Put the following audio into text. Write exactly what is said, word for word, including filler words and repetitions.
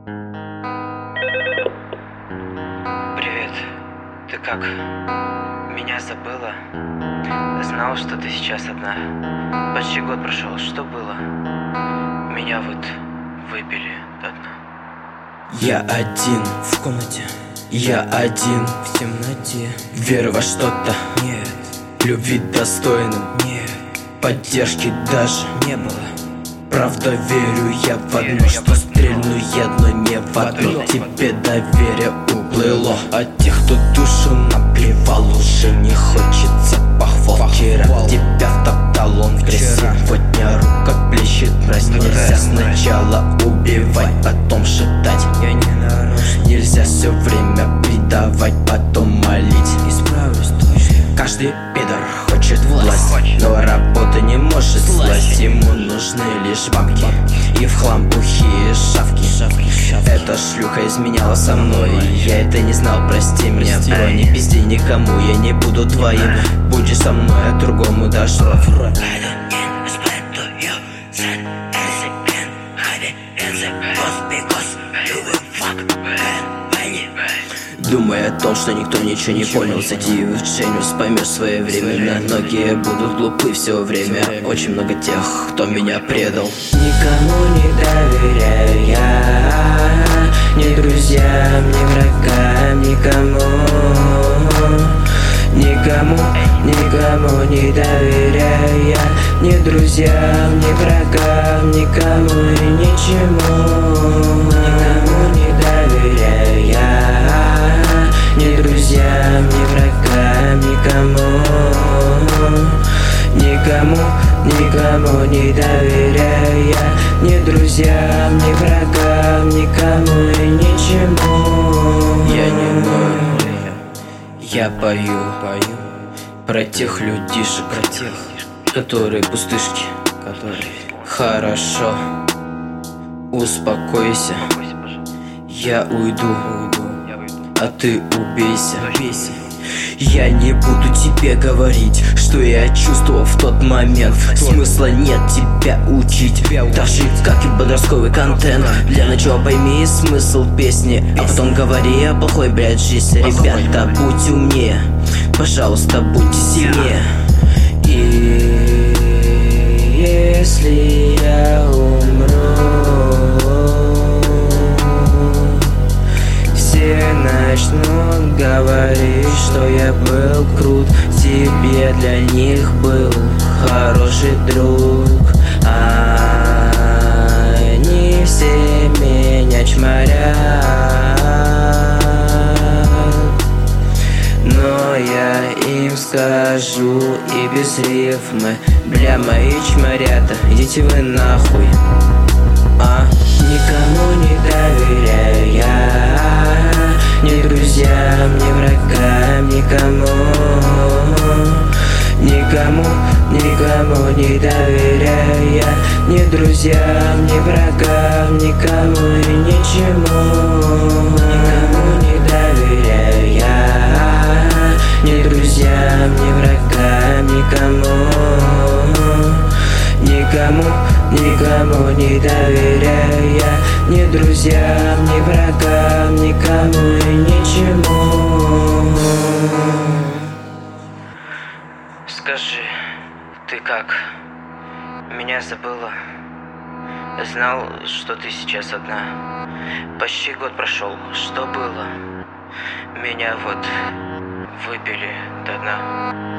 Привет, ты как? Меня забыла? Знал, что ты сейчас одна. Почти год прошел, что было? Меня вот выпили до дна. Я один в комнате, я один в темноте. Веры во что-то нет, любви достойным нет, поддержки даже не было. Правда верю я в одно, что стрельну я, но не в одно. Тебе доверие уплыло от тех, кто душу наплевал. Уже не хочется похвал. Вчера тебя втоптал он в грязь, сегодня рука плещет мразь. Нельзя сначала убивать, потом шептать. Я не нарочно. Нельзя все время предавать, потом молить. Исправлюсь точно. Каждый пидор хочет власть, но работа не может сласть. Ему нужны лишь бабки и в хлам бухие шавки. Эта шлюха изменяла со мной, я это не знал, прости меня, бро. Не пизди никому, я не буду твоим. Будешь со мной, а другому дашь рот. Думай о том, что никто ничего не понял. Зайди в Genius, поймешь своевременно. Многие будут глупы все время. Очень много тех, кто меня предал. Никому не доверяю я, ни друзьям, ни врагам, никому. Никому, никому не доверяю я, ни друзьям, ни врагам, никому и ничему. Никому не доверяю я, ни друзьям, ни врагам, никому. Никому, никому не доверяю я, ни друзьям, ни врагам, никому и ничему. Я не ною, я пою, пою про тех людишек, про тех, которые пустышки, которые хорошо. Успокойся, я уйду, уйду, а ты убейся. Я не буду тебе говорить, что я чувствовал в тот момент. Смысла нет тебя учить, даже как и подростковый контент. Для начала пойми смысл песни, а потом говори о плохой, блядь, жизни. Ребята, будь умнее, пожалуйста, будьте сильнее. И если я умру, все начнут говорить, что я был крут. Тебе для них был хороший друг, а они все меня чморят. Но я им скажу и без рифмы: бля, мои чморята, идите вы нахуй. А никому не доверяю я, ни друзьям, ни врагам, никому. Никому, никому не доверяю я, ни друзьям, ни врагам, никому и ничему. Никому не доверяю я, ни друзьям, ни врагам, никому. Никому, никому не доверяю я, ни друзьям, ни врагам, никому и ничему. Скажи, ты как? Меня забыла? Знал, что ты сейчас одна. Почти год прошел, что было? Меня вот выпили до дна.